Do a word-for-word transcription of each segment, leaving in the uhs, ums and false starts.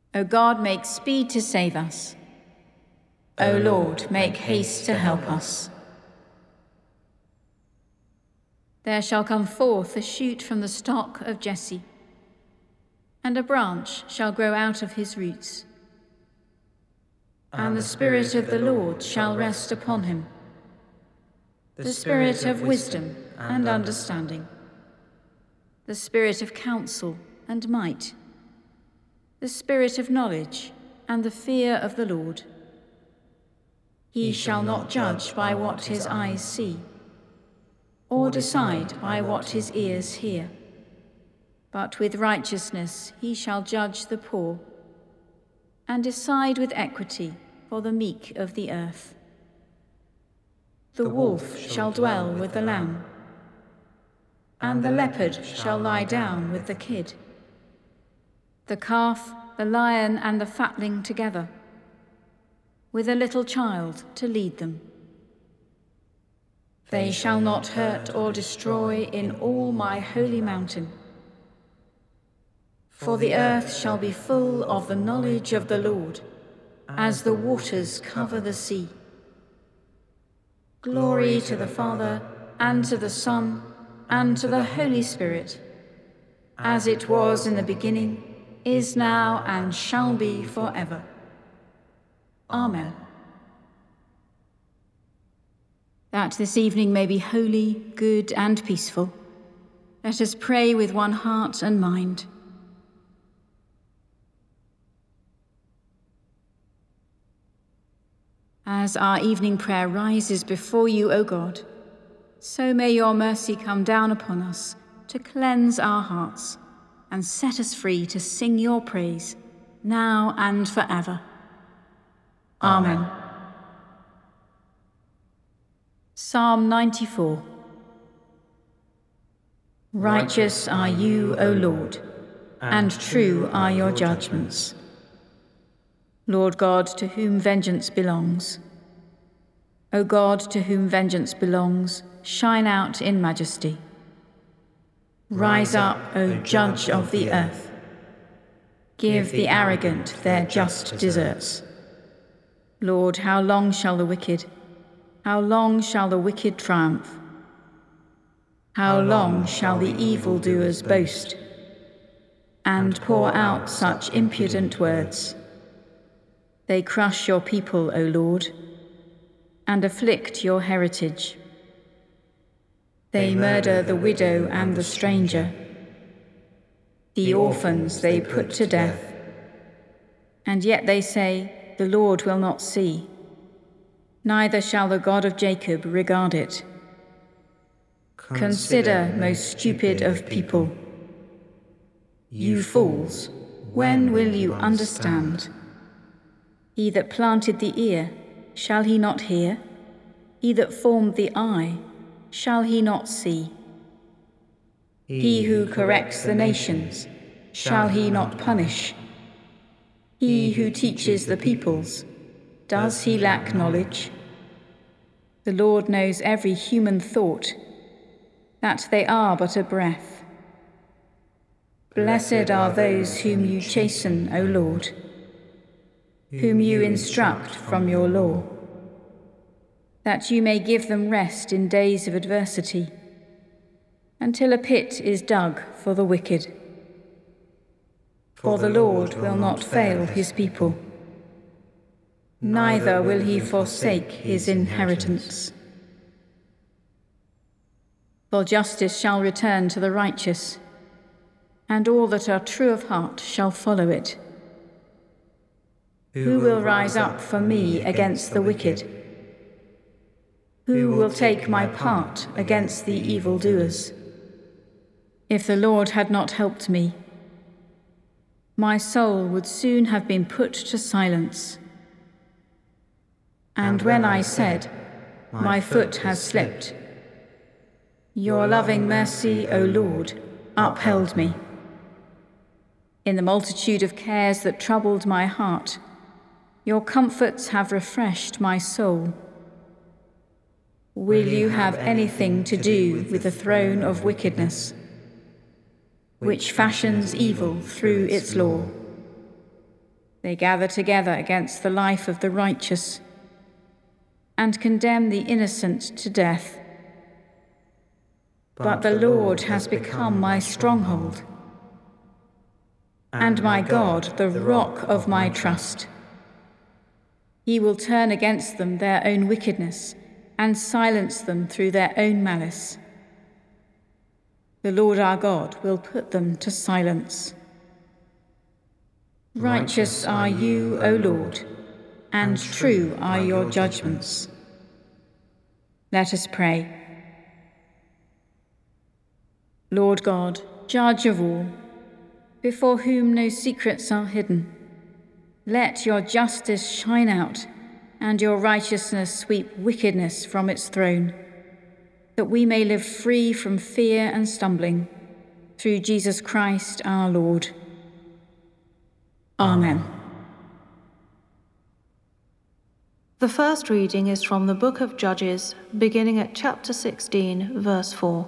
O God, make speed to save us. O Lord, make haste to help us. There shall come forth a shoot from the stock of Jesse, and a branch shall grow out of his roots. And the Spirit of the Lord shall rest upon him, the Spirit of wisdom and understanding, the Spirit of counsel and might, the Spirit of knowledge and the fear of the Lord. He shall not judge by what his eyes see, or decide by what his ears hear, but with righteousness he shall judge the poor, and decide with equity for the meek of the earth. The wolf shall dwell with the lamb, and the leopard shall lie down with the kid, the calf, the lion, and the fatling together, with a little child to lead them. They shall not hurt or destroy in all my holy mountain. For the earth shall be full of the knowledge of the Lord, as the waters cover the sea. Glory to the Father, and to the Son, and to the Holy Spirit, as it was in the beginning, is now, and shall be forever. Amen. That this evening may be holy, good, and peaceful, let us pray with one heart and mind. As our evening prayer rises before you, O God, so may your mercy come down upon us to cleanse our hearts and set us free to sing your praise, now and forever. Amen. Amen. Psalm ninety-four. Righteous are you, O Lord, and true are your judgments. Lord God, to whom vengeance belongs. O God, to whom vengeance belongs, shine out in majesty. Rise up, O Judge of the earth. Give the arrogant their just deserts. Lord, how long shall the wicked, how long shall the wicked triumph? How long shall the evildoers boast, and pour out such impudent words? They crush your people, O Lord, and afflict your heritage. They murder the widow and the stranger. The orphans they put to death. And yet they say, the Lord will not see, neither shall the God of Jacob regard it. Consider, most stupid of people. You fools, when will you understand? He that planted the ear, shall he not hear? He that formed the eye, shall he not see? He who corrects the nations, shall he not punish? He who teaches the peoples, does he lack knowledge? The Lord knows every human thought, that they are but a breath. Blessed are those whom you chasten, O Lord, whom you instruct from your law, that you may give them rest in days of adversity, until a pit is dug for the wicked. For the Lord will not fail his people, neither will he forsake his inheritance. For justice shall return to the righteous, and all that are true of heart shall follow it. Who will rise up for me against the wicked? Who will take my part against the evildoers? If the Lord had not helped me, my soul would soon have been put to silence. And when I said, my foot has slipped, your loving mercy, O Lord, upheld me. In the multitude of cares that troubled my heart, your comforts have refreshed my soul. Will you have anything to do with the throne of wickedness, which fashions evil through its law? They gather together against the life of the righteous and condemn the innocent to death. But, but the Lord has become my stronghold, and my God, the rock of my trust. He will turn against them their own wickedness and silence them through their own malice. The Lord our God will put them to silence. Righteous are you, O Lord, and true are your judgments. Let us pray. Lord God, judge of all, before whom no secrets are hidden, let your justice shine out and your righteousness sweep wickedness from its throne, that we may live free from fear and stumbling, through Jesus Christ our Lord. Amen. The first reading is from the book of Judges, beginning at chapter sixteen, verse four.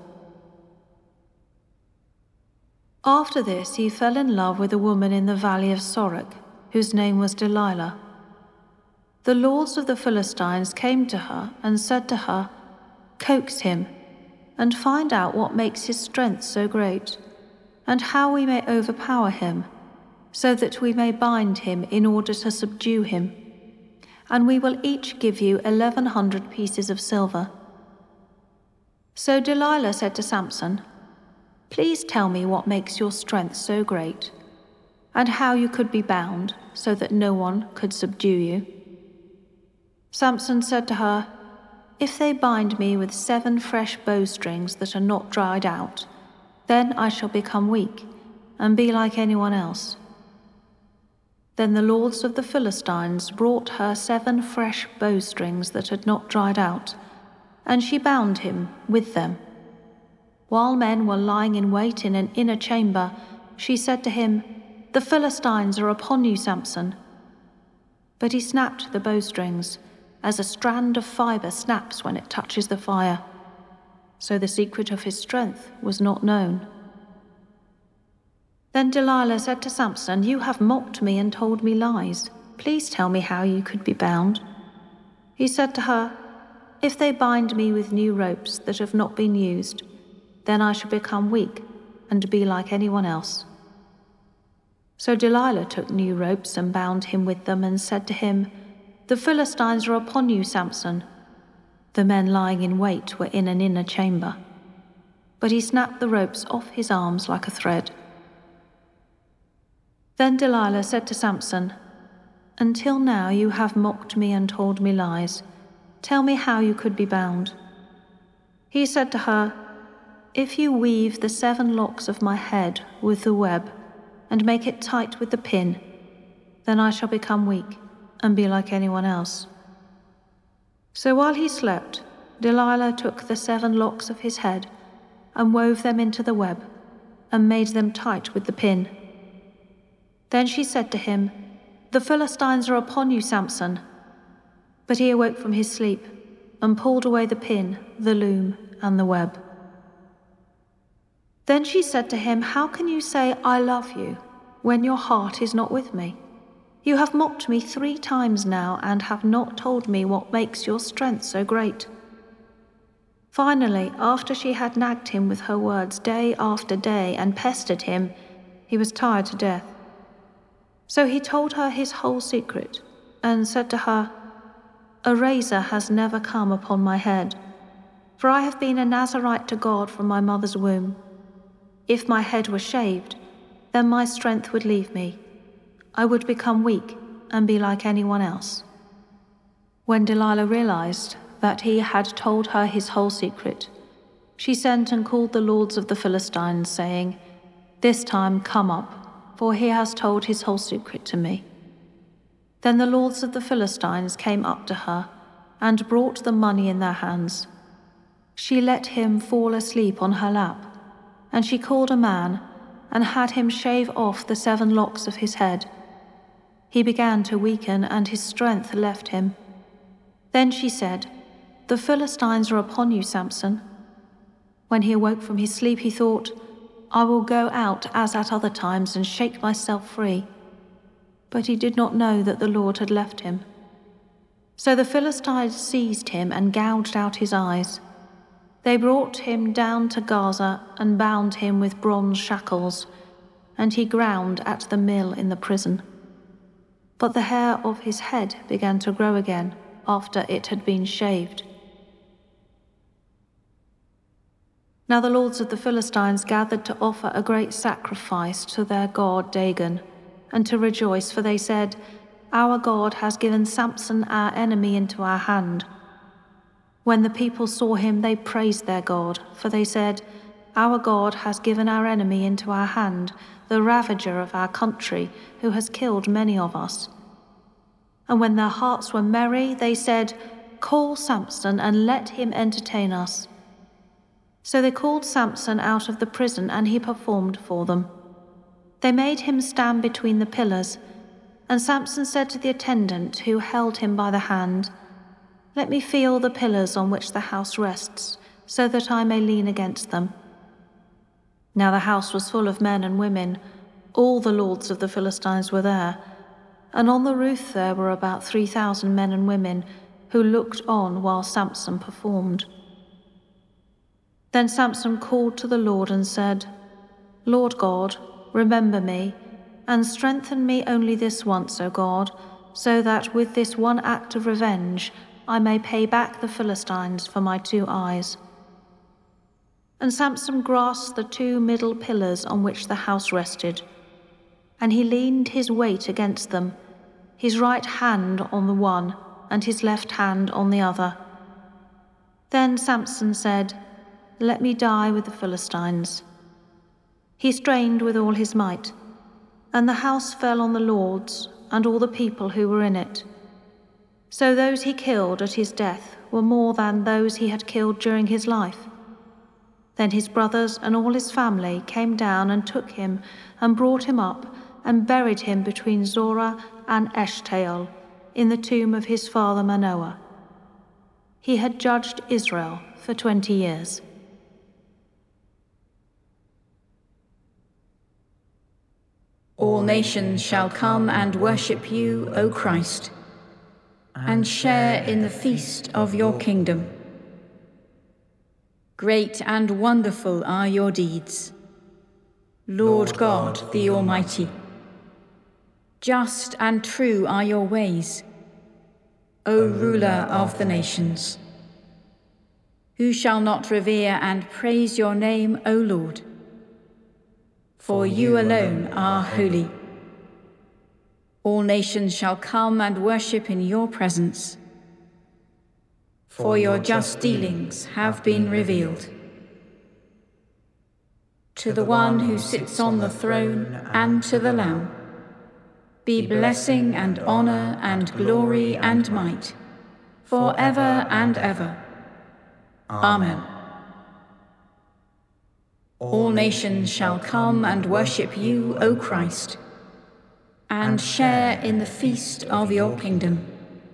After this, he fell in love with a woman in the valley of Sorek, whose name was Delilah. The lords of the Philistines came to her and said to her, "Coax him, and find out what makes his strength so great, and how we may overpower him, so that we may bind him in order to subdue him. And we will each give you eleven hundred pieces of silver." So Delilah said to Samson, "Please tell me what makes your strength so great, and how you could be bound so that no one could subdue you." Samson said to her, "If they bind me with seven fresh bowstrings that are not dried out, then I shall become weak and be like anyone else." Then the lords of the Philistines brought her seven fresh bowstrings that had not dried out, and she bound him with them. While men were lying in wait in an inner chamber, she said to him, "The Philistines are upon you, Samson." But he snapped the bowstrings, as a strand of fibre snaps when it touches the fire. So the secret of his strength was not known. Then Delilah said to Samson, "You have mocked me and told me lies. Please tell me how you could be bound." He said to her, "If they bind me with new ropes that have not been used, then I shall become weak and be like anyone else." So Delilah took new ropes and bound him with them and said to him, "The Philistines are upon you, Samson." The men lying in wait were in an inner chamber. But he snapped the ropes off his arms like a thread. Then Delilah said to Samson, "Until now you have mocked me and told me lies. Tell me how you could be bound." He said to her, "If you weave the seven locks of my head with the web and make it tight with the pin, then I shall become weak and be like anyone else." So while he slept, Delilah took the seven locks of his head and wove them into the web and made them tight with the pin. Then she said to him, "The Philistines are upon you, Samson." But he awoke from his sleep and pulled away the pin, the loom, and the web. Then she said to him, "How can you say, 'I love you,' when your heart is not with me? You have mocked me three times now and have not told me what makes your strength so great." Finally, after she had nagged him with her words day after day and pestered him, he was tired to death. So he told her his whole secret and said to her, "A razor has never come upon my head, for I have been a Nazirite to God from my mother's womb. If my head were shaved, then my strength would leave me. I would become weak and be like anyone else." When Delilah realized that he had told her his whole secret, she sent and called the lords of the Philistines, saying, "This time come up, for he has told his whole secret to me." Then the lords of the Philistines came up to her and brought the money in their hands. She let him fall asleep on her lap, and she called a man and had him shave off the seven locks of his head. He began to weaken, and his strength left him. Then she said, "The Philistines are upon you, Samson." When he awoke from his sleep, he thought, "I will go out as at other times and shake myself free." but he did not know that the Lord had left him. So the Philistines seized him and gouged out his eyes. They brought him down to Gaza and bound him with bronze shackles, and he ground at the mill in the prison. But the hair of his head began to grow again after it had been shaved. Now the lords of the Philistines gathered to offer a great sacrifice to their god Dagon, and to rejoice, for they said, "Our God has given Samson our enemy into our hand." When the people saw him, they praised their God, for they said, "Our God has given our enemy into our hand, the ravager of our country, who has killed many of us." And when their hearts were merry, they said, "Call Samson and let him entertain us." So they called Samson out of the prison, and he performed for them. They made him stand between the pillars, and Samson said to the attendant who held him by the hand, "Let me feel the pillars on which the house rests, so that I may lean against them." Now the house was full of men and women. All the lords of the Philistines were there, and on the roof there were about three thousand men and women who looked on while Samson performed. Then Samson called to the Lord and said, "Lord God, remember me, and strengthen me only this once, O God, so that with this one act of revenge I may pay back the Philistines for my two eyes." And Samson grasped the two middle pillars on which the house rested, and he leaned his weight against them, his right hand on the one and his left hand on the other. Then Samson said, "Let me die with the Philistines." He strained with all his might, and the house fell on the lords and all the people who were in it. So those he killed at his death were more than those he had killed during his life. Then his brothers and all his family came down and took him and brought him up and buried him between Zorah and Eshtaol in the tomb of his father Manoah. He had judged Israel for twenty years. All nations shall come and worship you, O Christ, and share in the feast of your kingdom. Great and wonderful are your deeds, Lord God the Almighty. Just and true are your ways, O ruler of the nations. Who shall not revere and praise your name, O Lord? For you alone are holy. All nations shall come and worship in your presence, for your just dealings have been revealed. To the one who sits on the throne and to the Lamb be blessing and honor and glory and might, forever and ever. Amen. All nations shall come and worship you, O Christ, and share in the feast of your kingdom.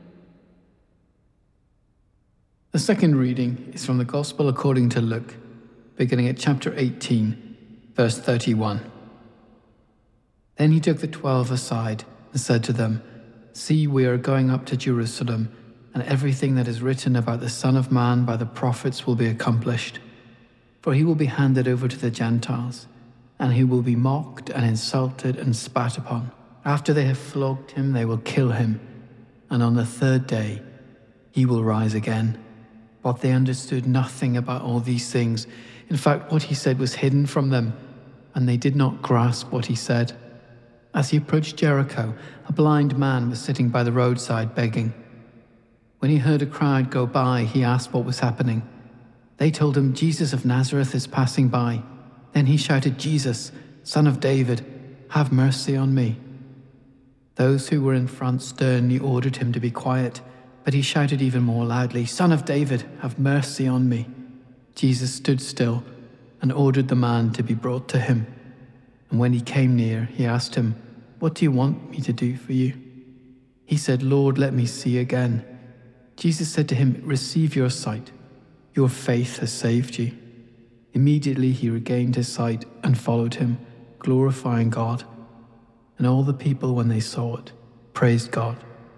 The second reading is from the Gospel according to Luke, beginning at chapter eighteen, verse thirty-one. Then he took the twelve aside and said to them, "See, we are going up to Jerusalem, and everything that is written about the Son of Man by the prophets will be accomplished. For he will be handed over to the Gentiles, and he will be mocked and insulted and spat upon. After they have flogged him, they will kill him, and on the third day he will rise again." But they understood nothing about all these things. In fact, what he said was hidden from them, and they did not grasp what he said. As he approached Jericho, a blind man was sitting by the roadside begging. When he heard a crowd go by, he asked what was happening. They told him, "Jesus of Nazareth is passing by." Then he shouted, "Jesus, Son of David, have mercy on me." Those who were in front sternly ordered him to be quiet, but he shouted even more loudly, "Son of David, have mercy on me." Jesus stood still and ordered the man to be brought to him. And when he came near, he asked him, "What do you want me to do for you?" He said, "Lord, let me see again." Jesus said to him, "Receive your sight. Your faith has saved you." Immediately he regained his sight and followed him, glorifying God. And all the people, when they saw it, praised God.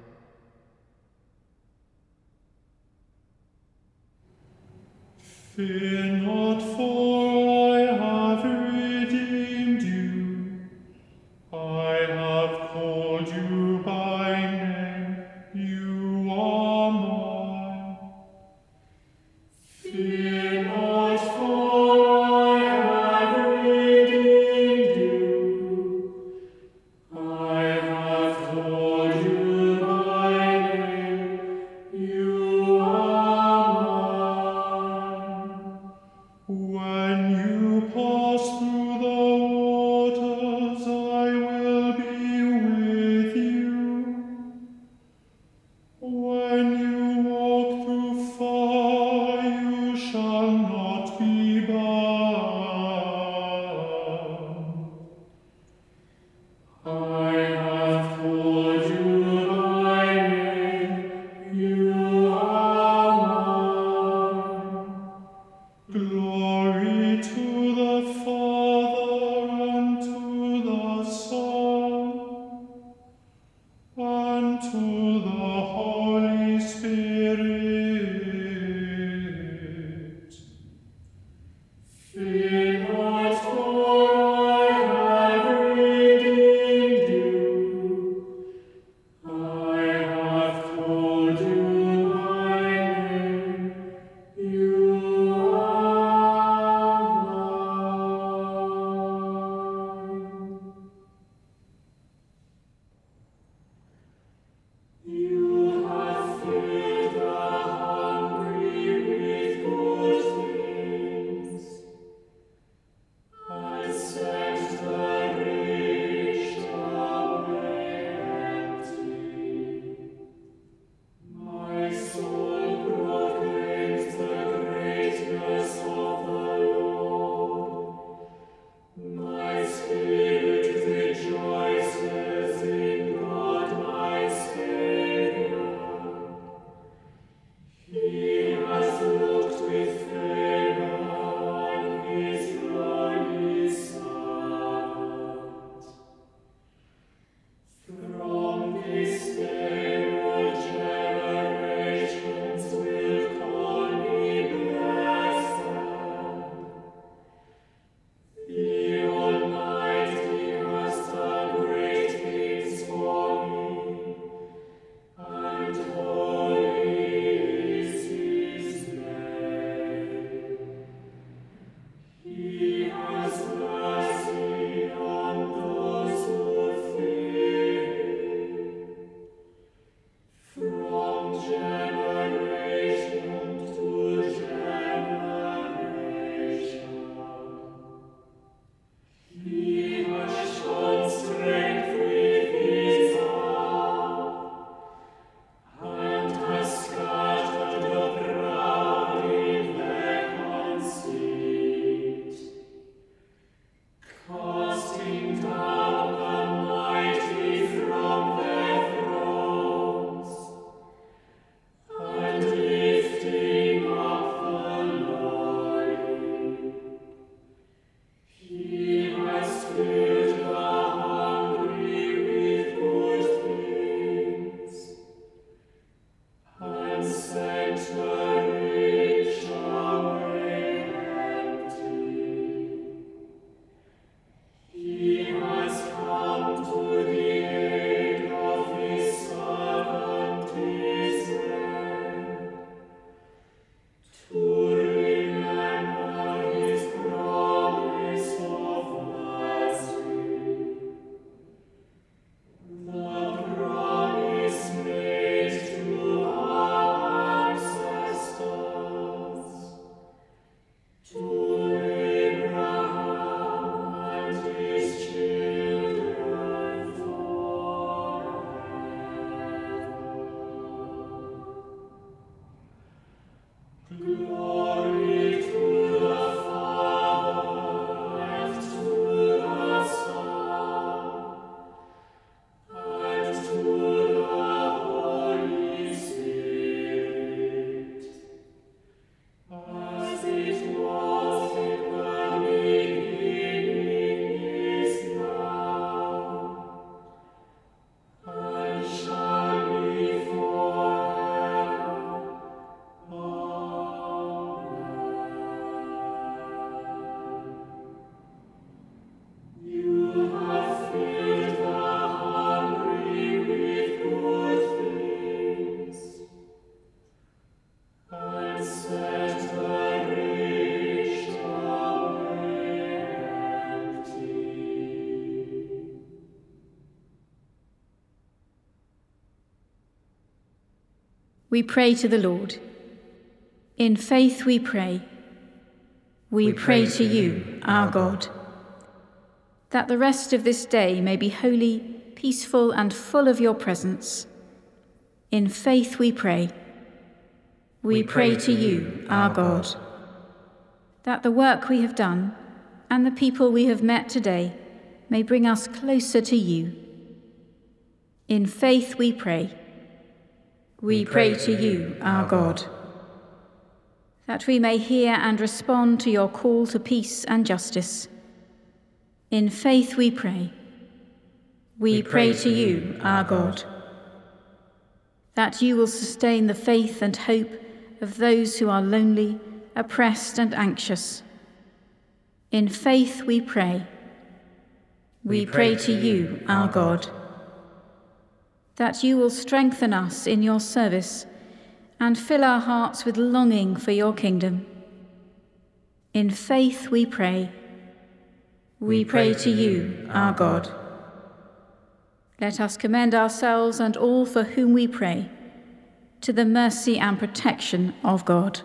Fear not, for I have redeemed you. I have called you by name. You are mine. Fear not, for I have redeemed you. I have called you by name. You are mine. When you pass through the waters, I will be with you. We pray to the Lord. In faith we pray. We, we pray, pray to you, our God, that the rest of this day may be holy, peaceful, and full of your presence. In faith we pray. We, we pray, pray to you, our God, God, that the work we have done and the people we have met today may bring us closer to you. In faith we pray. We, we pray, pray to you, our God, that we may hear and respond to your call to peace and justice. In faith we pray. We, we pray, pray to you, our God, that you will sustain the faith and hope of those who are lonely, oppressed, and anxious. In faith we pray. We, we pray, pray to you, our God, that you will strengthen us in your service and fill our hearts with longing for your kingdom. In faith we pray. We, we pray, pray to you, our God. Let us commend ourselves and all for whom we pray to the mercy and protection of God.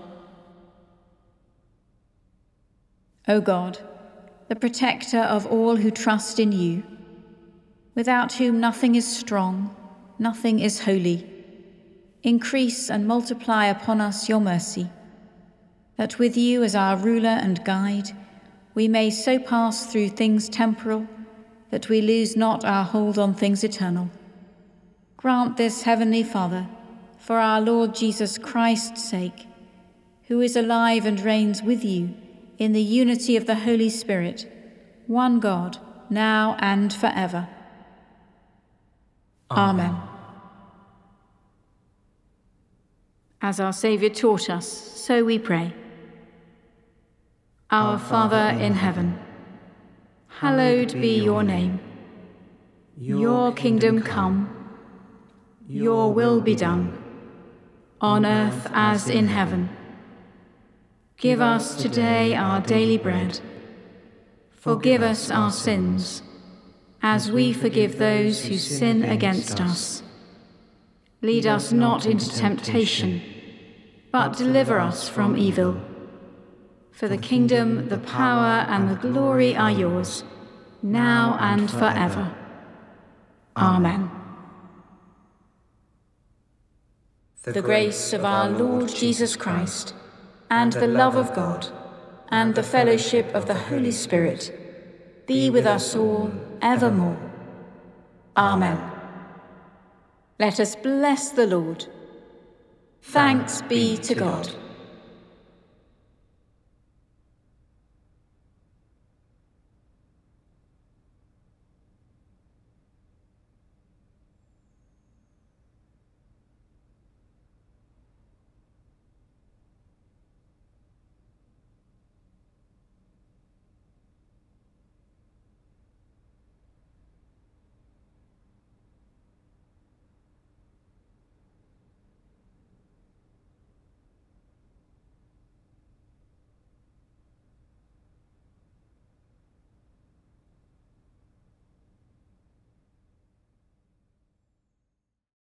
O God, the protector of all who trust in you, without whom nothing is strong, nothing is holy, increase and multiply upon us your mercy, that with you as our ruler and guide, we may so pass through things temporal that we lose not our hold on things eternal. Grant this, Heavenly Father, for our Lord Jesus Christ's sake, who is alive and reigns with you in the unity of the Holy Spirit, one God, now and forever. Amen. Amen. As our Saviour taught us, so we pray. Our, our Father, Father in heaven, hallowed be your name. Your kingdom come, your will be done, on earth as in heaven. Give us today our daily bread. Forgive us our sins, as we forgive those who sin against us. Lead us not into temptation, but deliver us from evil. For the kingdom, the power, and the glory are yours, now and forever. Amen. The grace of our Lord Jesus Christ, and the love of God, and the fellowship of the Holy Spirit, be with us all evermore. Amen. Let us bless the Lord. Thanks be to God.